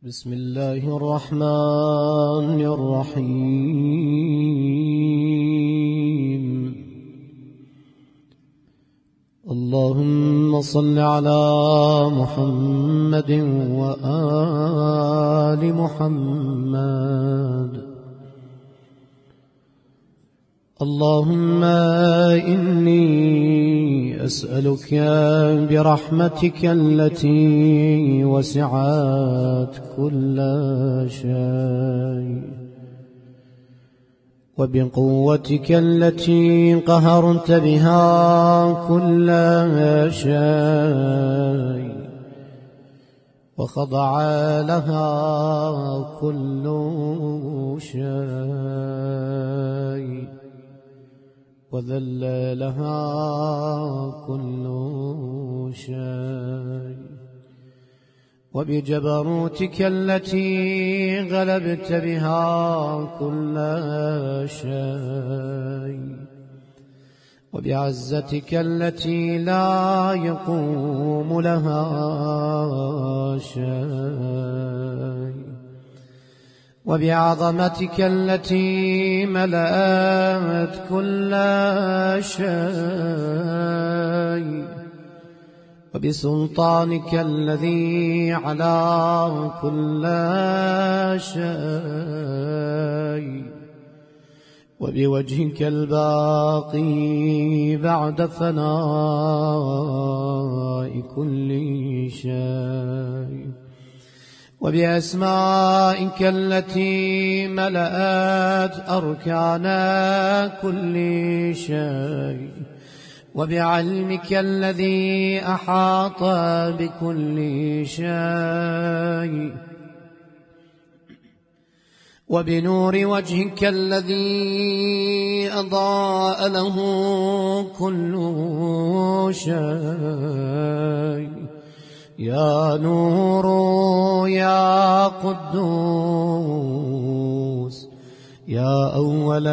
بسم الله الرحمن الرحيم. اللهم صل على محمد وآل محمد. اللهم إني أسألك برحمتك التي وسعت كل شيء وبقوتك التي قهرت بها كل شيء وخضع لها كل شيء وذل لها كل شيء وبجبروتك التي غلبت بها كل شيء وبعزتك التي لا يقوم لها شيء وبعظمتك التي ملأت كل شيء وبسلطانك الذي على كل شيء وبوجهك الباقي بعد فناء كل شيء وبأسمائك التي ملأت أركان كل شيء وبعلمك الذي أحاط بكل شيء وبنور وجهك الذي أضاء له كل شيء. يا نور يا قدوس يا أول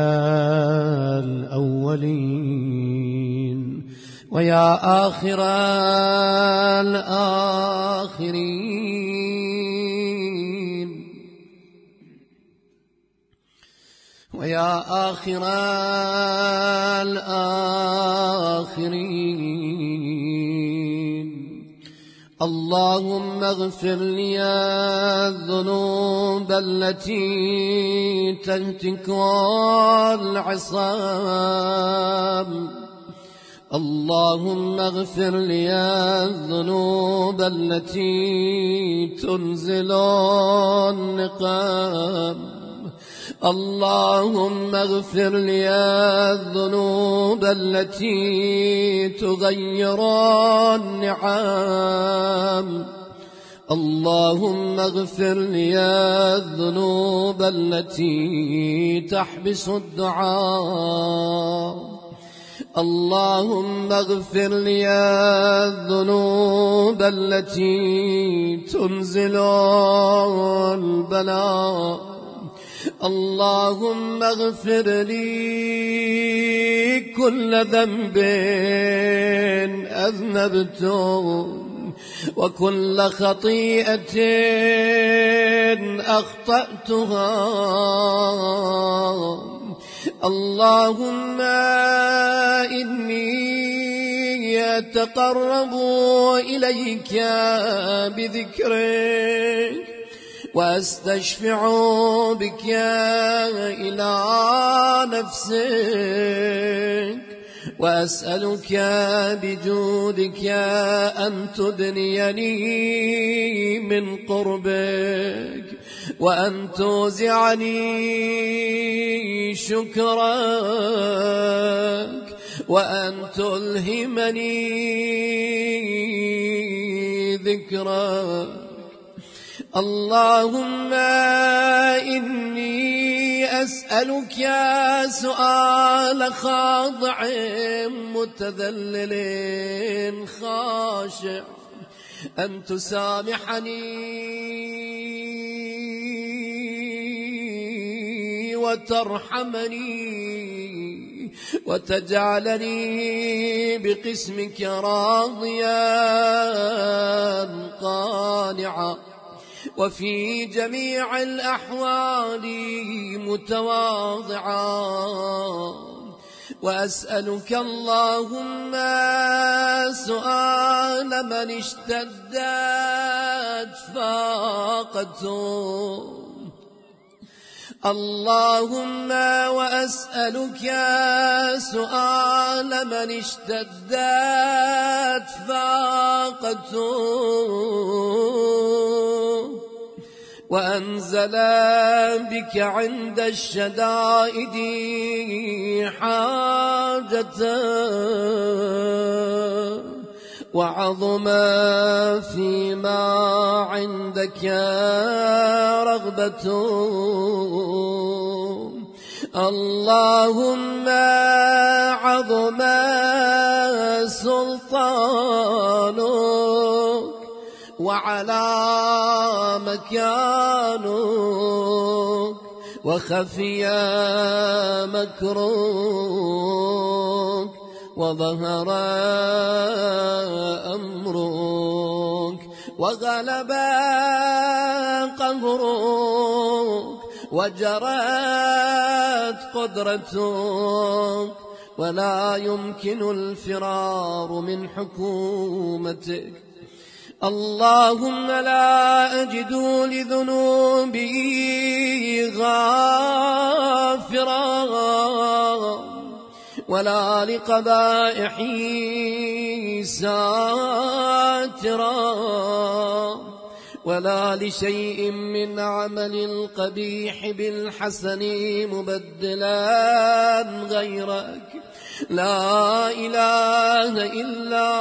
الأولين ويا آخر الآخرين ويا آخر الآخرين. اللهم اغفر لي الذنوب التي تهتك العصام. اللهم اغفر لي الذنوب التي تنزل النقام. اللهم اغفر لي الذنوب التي تغير النعم. اللهم اغفر لي الذنوب التي تحبس الدعاء. اللهم اغفر لي الذنوب التي تنزل البلاء. اللهم اغفر لي كل ذنب أذنبته وكل خطيئة أخطأتها. اللهم إني أتقرب إليك بذكرك وأستشفع بك إلى نفسك وأسألك بجودك أن تدنيني من قربك وأن توزعني شكرك وأن تلهمني ذكرك. اللهم إني أسألك سؤال خاضع متذلل خاشع أن تسامحني وترحمني وتجعلني بقسمك راضيا قانعا وفي جميع الأحوال متواضعا، وأسألك اللهم سؤال من اشتدت فاقته، اللهم وأسألك سؤال من اشتدت فاقته، وأنزل بك عند الشدائد حاجته، وعظم فيما عندك رغبته، اللهم عظم سلطانك وعلى مكانك وخفي مكرك وظهر أمرك وغلب قهرك وجرت قدرتك، ولا يمكن الفرار من حكومتك. اللهم لا أجد لذنوبي غافرا، ولا لقبائحي ساترا، ولا لشيء من عمل القبيح بالحسن مبدلا غيرك. لا إله إلا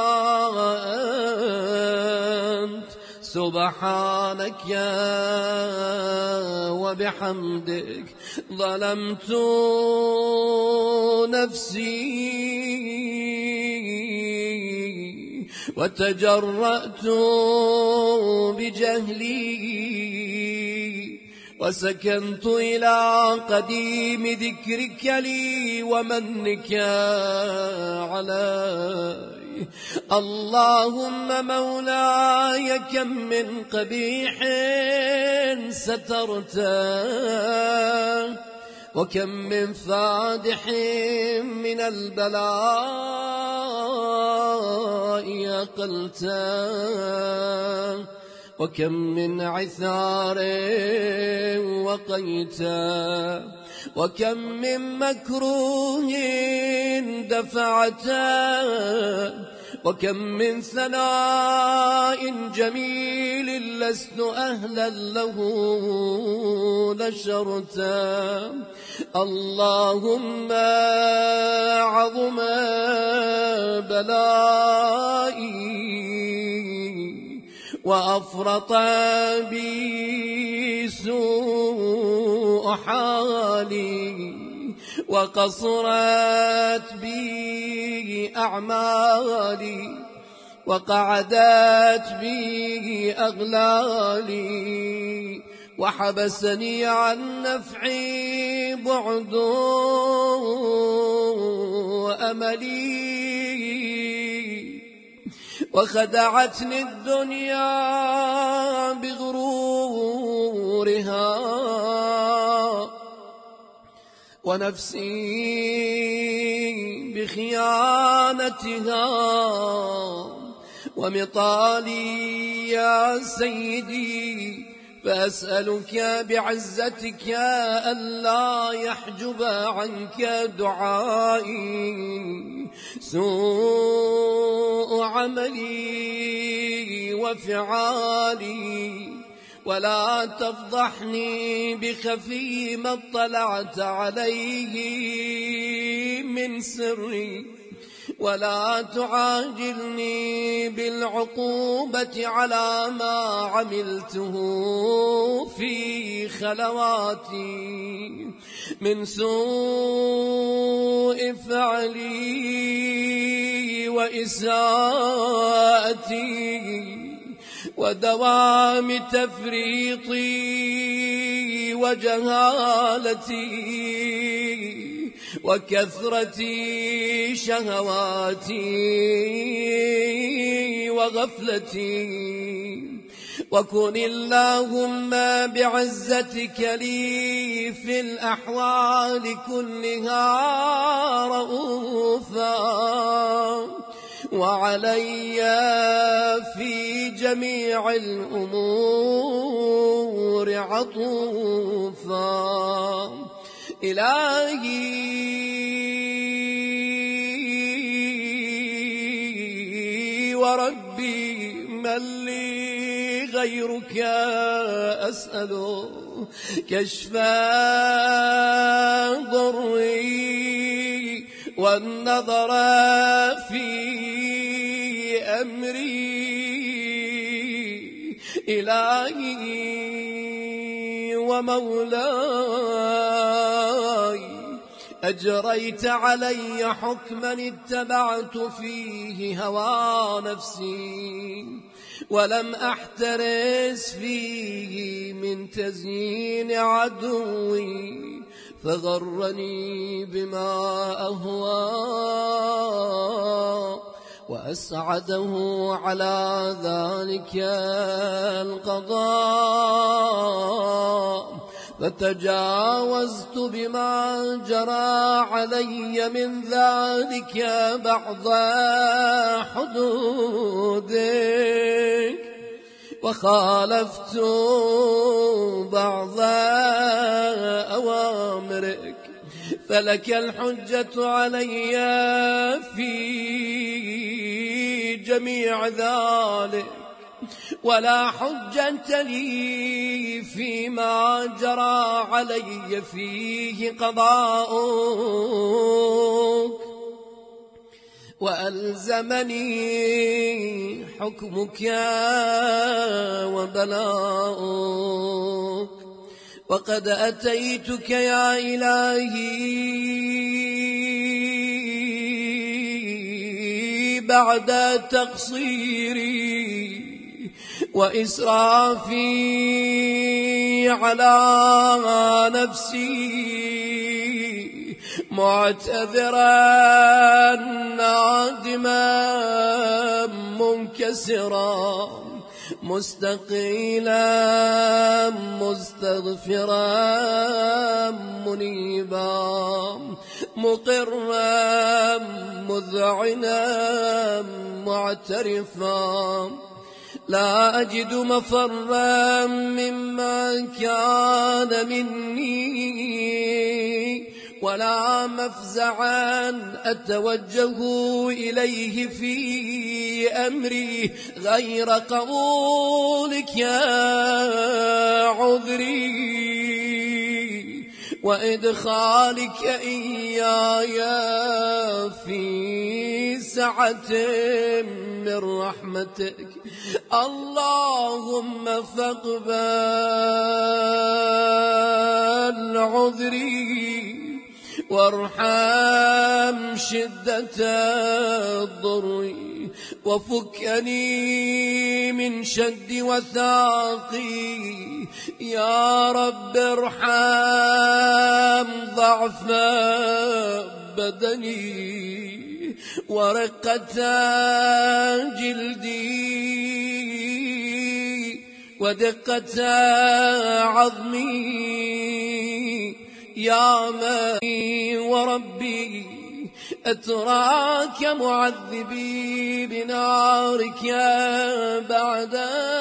أنت، سبحانك وبحمدك، ظلمت نفسي وتجرأت بجهلي، وسكنت إلى قديم ذكرك لي ومنك علي. اللهم مولاي كم من قبيح سترته، وكم من فادح من البلاء أقلته، وكم من عثار وقيته، وكم من مكروه دفعته، وكم من ثناء جميل لست أهلا له نشرته. اللهم عظم بلائي وأفرط بي سوء حالي، وقصرت بي أعمالي، وقعدت بي أغلالي، وحبسني عن نفعي بعد أملي، وخدعتني الدنيا بغرورها، ونفسي بخيانتها، ومطالي يا سيدي، فأسألك بعزتك ألا يحجب عنك دعائي سوء عملي وفعالي، ولا تفضحني بخفي ما اطلعت عليه من سري، ولا تعاجلني بالعقوبة على ما عملته في خلواتي من سوء فعلي وإساءتي ودوام تفريطي وجهالتي وكثرة شهواتي وغفلتي. وكن اللهم بعزتك لي في الأحوال كلها رؤوفا وعلي في جميع الأمور عطوفا. إلهي وربي من لي غيرك أسأل كشف ضري والنظر في أمري. إلهي ومولاي أجريت علي حكما اتبعت فيه هوى نفسي ولم أحترس فيه من تزيين عدوي فغرني بما أهوى وأسعده على ذلك القضاء فتجاوزت بما جرى علي من ذلك بعض حدودك وخالفت بعض أوامرك فلك الحجة علي في جميع ذلك ولا حجة لي فيما جرى علي فيه قضاؤك وألزمني حكمك وبلاؤك. وقد أتيتك يا إلهي بعد تقصيري وإسرافي على نفسي معتذرا نادما منكسرا مستقيلا مستغفرا منيبا مقرا مذعنا معترفا لا أجد مفرا مما كان مني ولا مفزعا أتوجه إليه في أمري غير قبولك يا عذري وإدخالك إياي في سعة من رحمتك. اللهم فاقبل عذري وارحم شدة الضر وفكني من شد وثاقي. يا رب ارحم ضعف بدني ورقة جلدي ودقة عظمي. يا مالي وربي أتراك معذبي بنارك بعد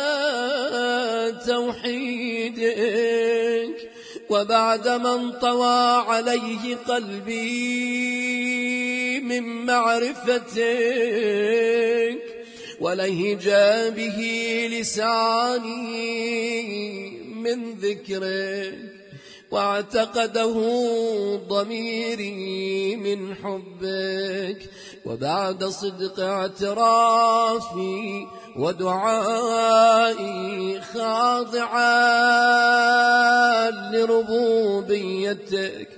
توحيدك وبعد من طوى عليه قلبي من معرفتك ولهج به لساني من ذكرك واعتقده ضميري من حبك. وبعد صدق اعترافي ودعائي خاضعا لربوبيتك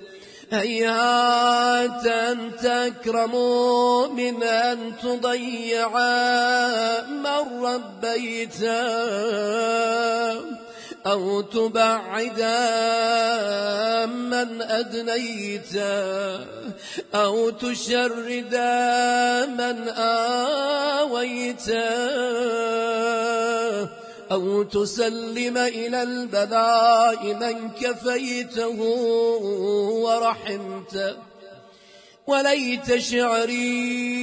هيهات أن تكرم من أن تضيع من ربيته أو تبعد من أدنيت أو تشرد من آويت أو تسلم إلى البلاء من كفيته ورحمته. وليت شعري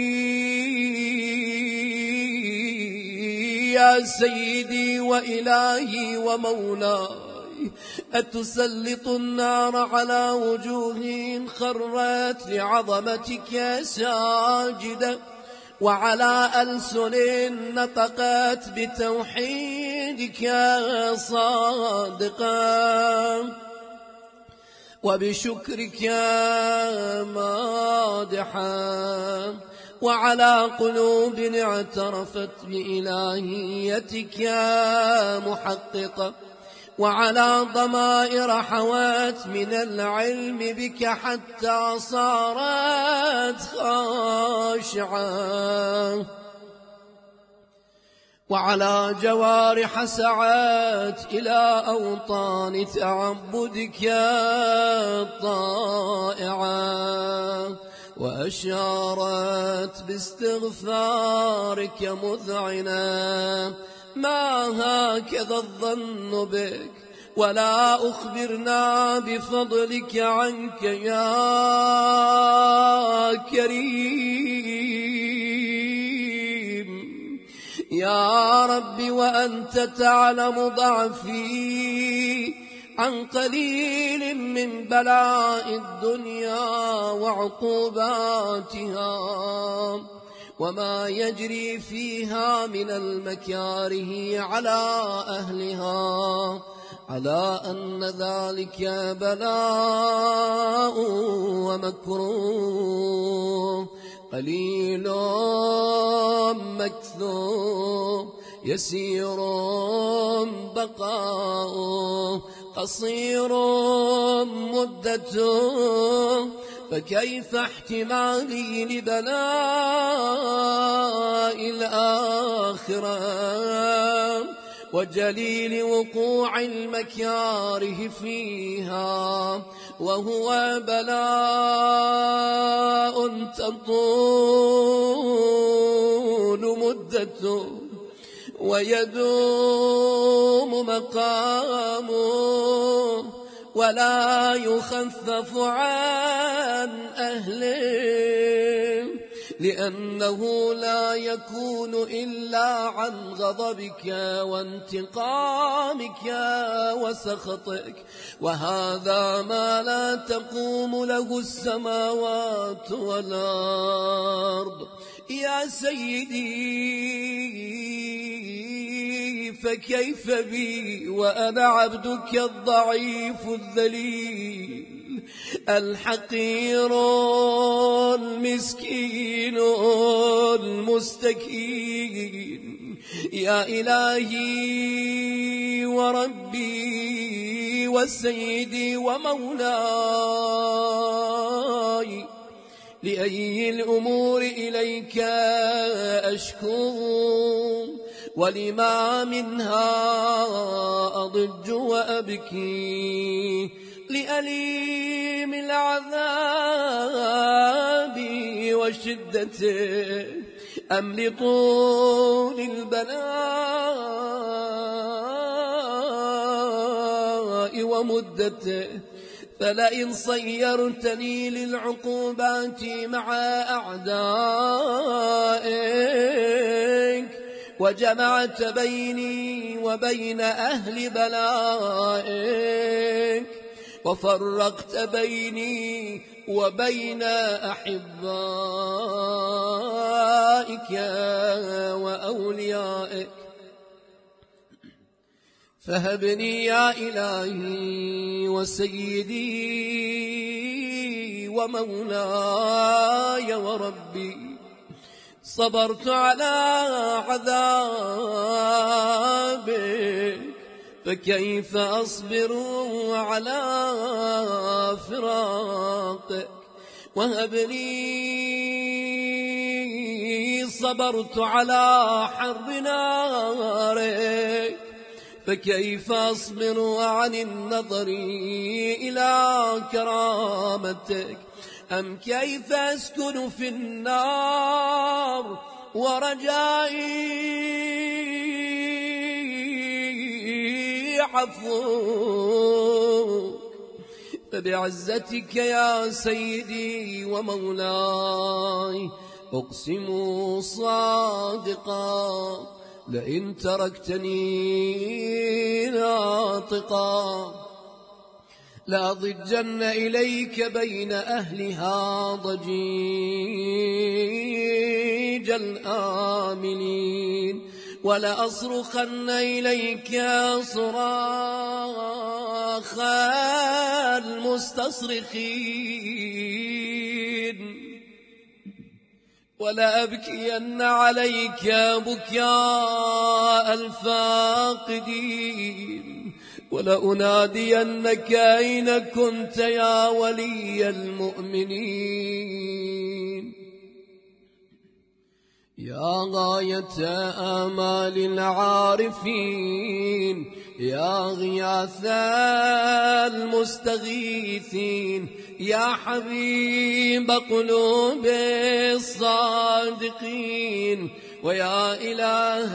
يا سيدي وإلهي ومولاي أتسلط النار على وجوه خرت لعظمتك ساجدة، وعلى ألسن نطقت بتوحيدك صادقا، وبشكرك مادحا، وعلى قلوب اعترفت بإلهيتك محققة، وعلى ضمائر حوات من العلم بك حتى صارت خاشعة، وعلى جوارح سعت إلى أوطان تعبدك طائعة، وأشارت باستغفارك مذعنة. ما هكذا الظن بك، ولا أخبرنا بفضلك عنك يا كريم يا رب، وأنت تعلم ضعفي عن قليل من بلاء الدنيا وعقوباتها، وما يجري فيها من المكاره على أهلها، على أن ذلك بلاء ومكروه قليل مكثور، يسير بقاؤه، قصير مدته، فكيف احتمالي لبلاء الآخرة وجليل وقوع المكاره فيها، وهو بلاء تطول مدته ويدوم مقامه، ولا يخفف عن أهله، لأنه لا يكون إلا عن غضبك وانتقامك وسخطك، وهذا ما لا تقوم له السماوات والأرض. يا سيدي فكيف بي وأنا عبدك الضعيف الذليل الحقير المسكين المستكين، يا إلهي وربي وسيدي ومولاي، لأي الأمور إليك أشكو، ولما منها أضج وأبكي، لأليم العذاب وشدته أم لطول البلاء ومدته. فلئن صيرتني للعقوبات مع أعدائك، وجمعت بيني وبين أهل بلائك، وفرقت بيني وبين أحبائك وأوليائك، فهبني يا إلهي وسيدي ومولاي وربي، صبرت على عذابك، فكيف أصبر على فراقك. وهب لي صبرت على حرب نارك، فكيف أصبر عن النظر إلى كرامتك. أم كيف أسكن في النار ورجائي عفوك، فبعزتك يا سيدي ومولاي أقسم صادقا لئن تركتني ناطقا لأضجن إليك بين أهلها ضجيج الآمنين، ولأصرخن إليك صراخ المستصرخين، ولأبكين عليك بكاء الفاقدين، ولأنادينك أين كنت يا ولي المؤمنين. يا غاية آمال العارفين، يا غياث المستغيثين، يا حبيب قلوب الصادقين، ويا إله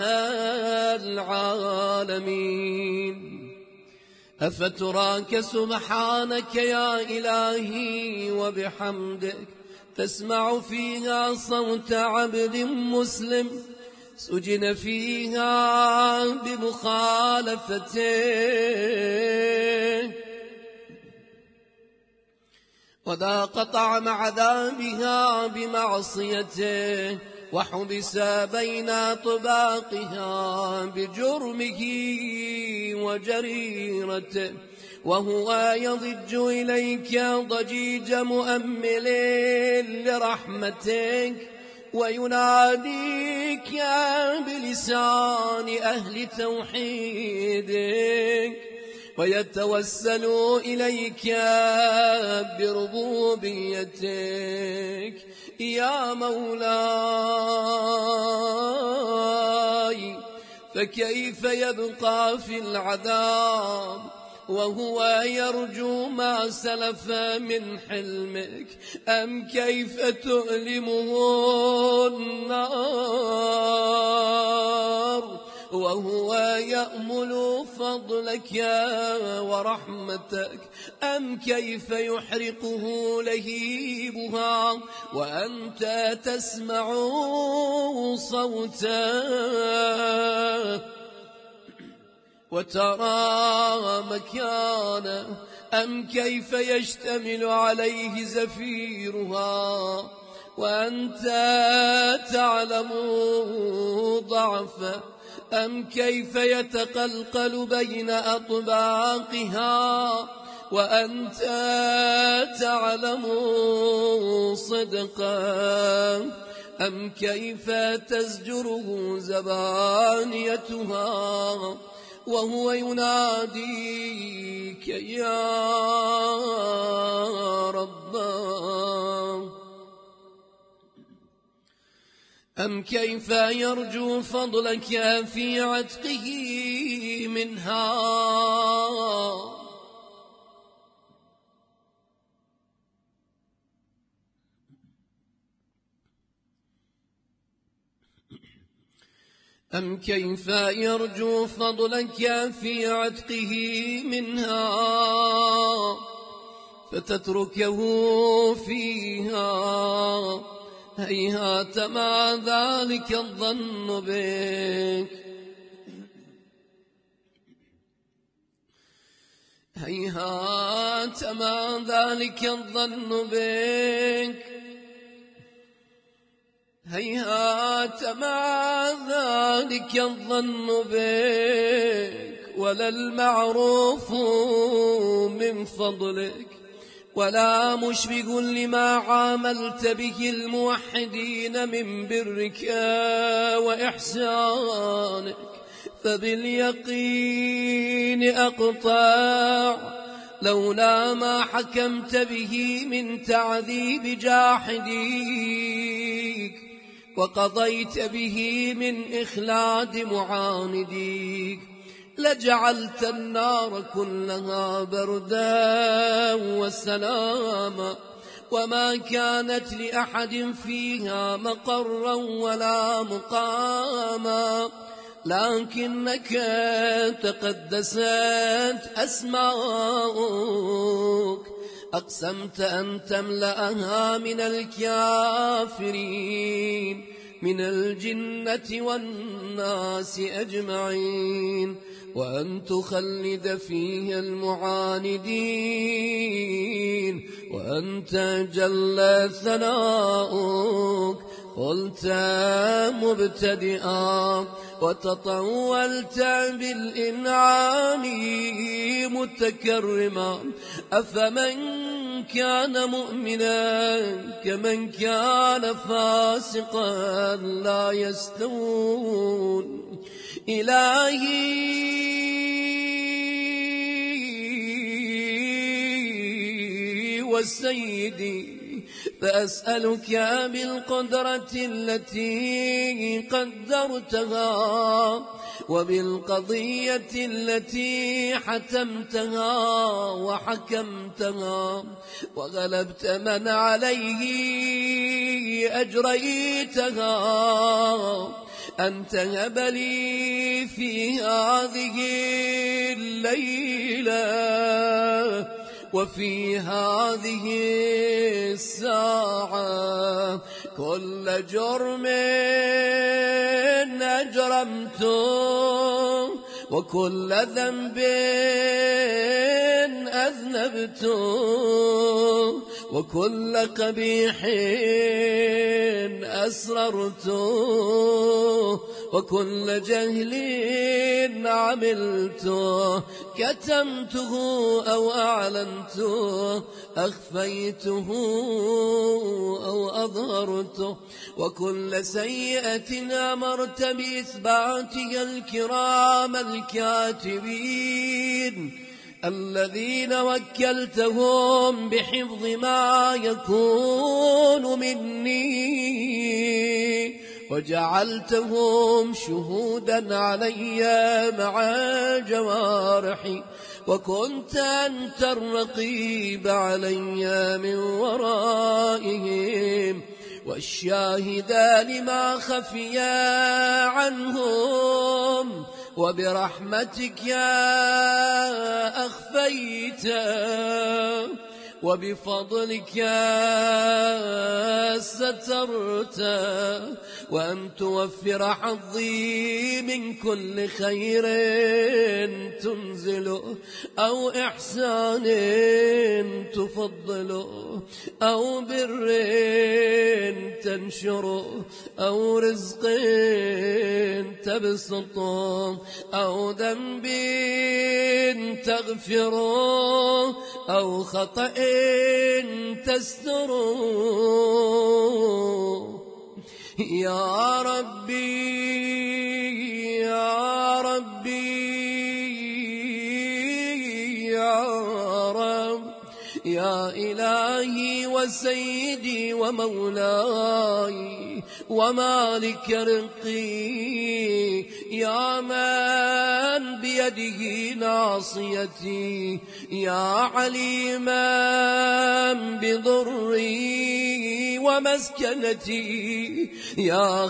العالمين. أفتراك سبحانك يا إلهي وبحمدك تسمع فيها صوت عبد مسلم سجن فيها بمخالفته وذاق طعم عذابها بمعصيته، وحبس بين طباقها بجرمه وجريرته، وهو يضج إليك ضجيج مؤمل لرحمتك، ويناديك بلسان أهل توحيدك، ويتوسل إليك بربوبيتك. يا مولاي، فكيف يبقى في العذاب وهو يرجو ما سلف من حلمك؟ أم كيف تؤلمه النار وهو يأمل فضلك ورحمتك؟ أم كيف يحرقه لهيبها وأنت تسمع صوته وترى مكانه؟ أم كيف يشتمل عليه زفيرها وأنت تعلم ضعفه؟ أم كيف يتقلقل بين أطباقها وأنت تعلم صدقه؟ أم كيف تزجره زبانيتها وهو يناديك يا رباه؟ أم كيف يرجو فضلك في عتقه منها؟ أم كيف يرجو فضلك في عتقه منها فتتركه فيها؟ هيهات ما ذلك الظن بك، هيهات ما ذلك الظن بك، هيهات ما ذلك الظن بك، ولا المعروف من فضلك، ولا مشبه لما عاملت به الموحدين من برك وإحسانك. فباليقين أقطع لولا ما حكمت به من تعذيب جاحديك وقضيت به من إخلاد معانديك لجعلت النار كلها بردا وسلاما، وما كانت لأحد فيها مقرا ولا مقاما، لكنك تقدست أسماؤك، أقسمت أن تملأها من الكافرين من الجنة والناس أجمعين، وأن تخلد فيها المعاندين، وأنت جل ثناؤك قلت مبتدئا، وتطولت بالإنعام متكرما، أفمن كان مؤمنا كمن كان فاسقا لا يستوون. إلهي وسيدي، فأسألك بالقدرة التي قدرتها، وبالقضية التي حتمتها وحكمتها وغلبت من عليه أجريتها، أن تهب لي في هذه الليلة وفي هذه الساعة كل جرم أجرمته، وكل ذنب أذنبته، وكل قبيح أسررته، وكل جهل عملته، كتمته أو أعلنته، أخفيته أو أظهرته، وكل سيئة أمرت بإثباتها الكرام الكاتبين الذين وكلتهم بحفظ ما يكون مني، وجعلتهم شهودا علي مع جوارحي، وكنت أنت الرقيب علي من ورائهم، والشاهدان ما خفي عنهم، وبرحمتك يا أخفيت، وبفضلك سترت، وأن توفر حظي من كل خير تنزله، أو إحسان تفضله، أو بر تنشره، أو رزق تبسطه، أو ذنب تغفره، أو خطأ تستره. يا ربي يا ربي يا رب، يا إلهي وسيدي ومولاي ومالك رقي، يا من بيده ناصيتي، يا عليما بضري ومسكنتي، يا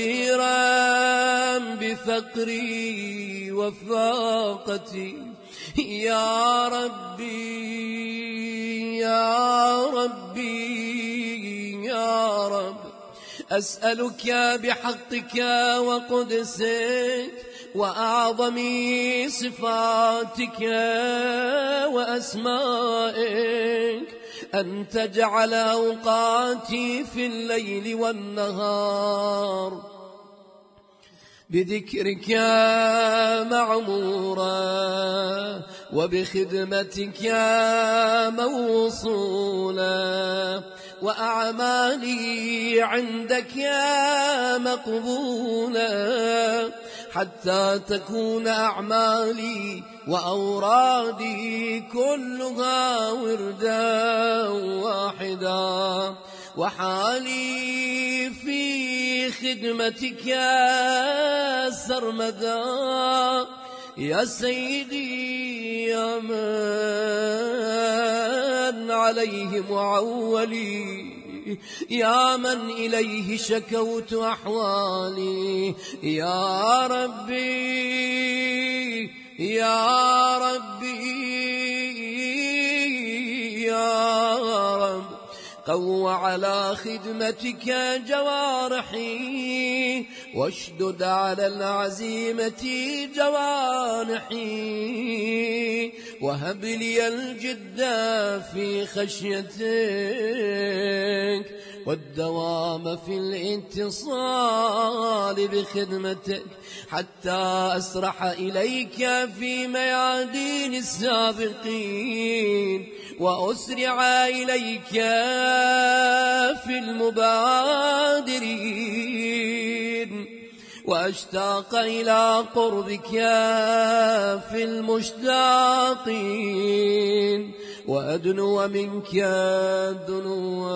خبيرا بفقري وفاقتي، يا ربي يا ربي يا رب، أسألك بحقك وقدسك وأعظم صفاتك وأسمائك أن تجعل أوقاتي في الليل والنهار بذكرك معمورا، وبخدمتك موصولا، وأعمالي عندك مقبولا، حتى تكون أعمالي وأورادي كلها وردا واحدا، وحالي في خدمتك يا سرمدا، يا سيدي يا من عليه معولي، يا من إليه شكوت أحوالي، يا ربي يا ربي يا رب، قو على خدمتك جوارحي، واشدد على العزيمة جوانحي، وهب لي الجد في خشيتك، والدوام في الاتصال بخدمتك، حتى أسرح إليك في ميادين السابقين، وأسرع إليك في المبادرين، وأشتاق إلى قربك في المشتاقين، وأدنو منك دنو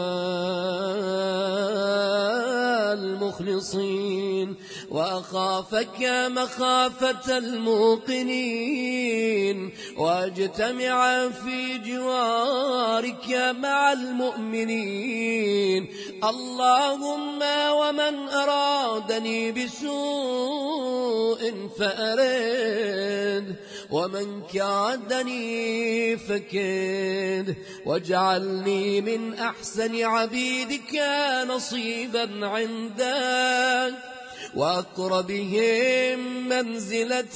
المخلصين، وأخافك مخافة الموقنين، وأجتمع في جوارك مع المؤمنين. اللهم ومن أرادني بسوء فأرد، ومن كادني فكد، واجعلني من أحسن عبيدك نصيبا عندك، وأقربهم منزلة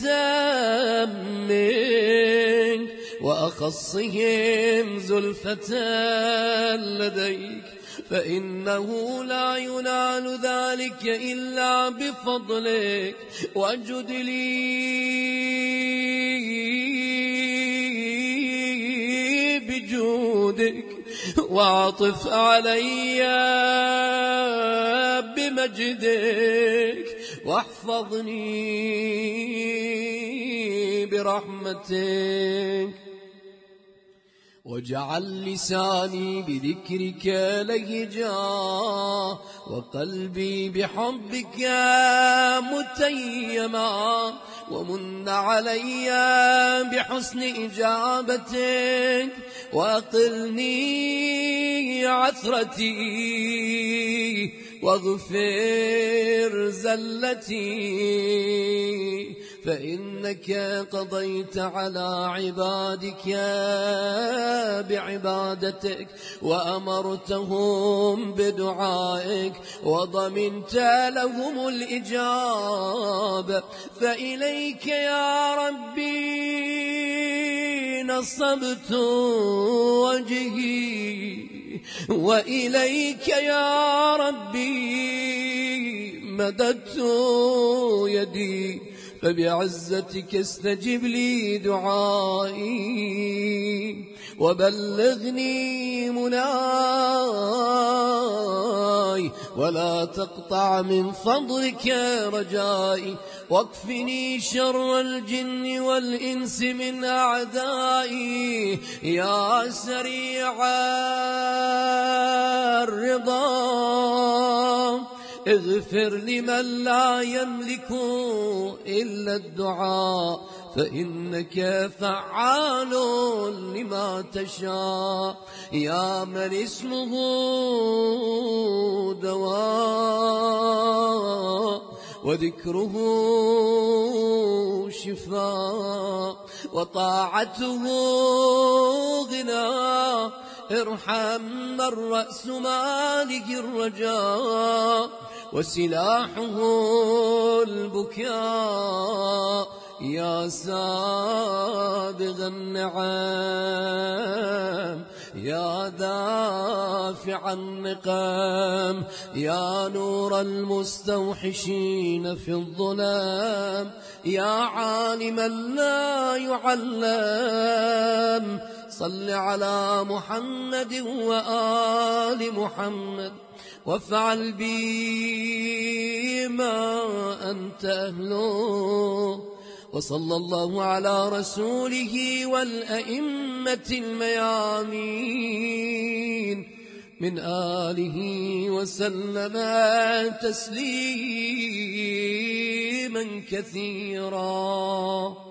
منك، وأخصهم زلفة لديك، فإنه لا ينال ذلك إلا بفضلك، واجد لي بجودك، وعطف علي بمجدك، واحفظني برحمتك، واجعل لساني بذكرك لهجا، وقلبي بحبك متيما، ومن علي بحسن إجابتك، وأقلني عثرتي، واغفر زلتي، فإنك قضيت على عبادك بعبادتك، وأمرتهم بدعائك، وضمنت لهم الإجابة، فإليك يا ربي نصبت وجهي، وإليك يا ربي مددت يدي، فبعزتك استجب لي دعائي، وبلغني مناي، ولا تقطع من فضلك رجائي، واكفني شر الجن والإنس من أعدائي، يا سريع الرضا، اغفر لمن لا يملك إلا الدعاء، فإنك فعال لما تشاء، يا من اسمه دواء، وذكره شفاء، وطاعته غنى، ارحم من رأس ماله الرجاء، وسلاحه البكاء، يا سابغ النعم، يا دافع النقم، يا نور المستوحشين في الظلام، يا عالما لا يعلم، صل على محمد وآل محمد، وافعل بي ما أنت أهله، وصلى الله على رسوله والأئمة الميامين من آله وسلم تسليما كثيرا.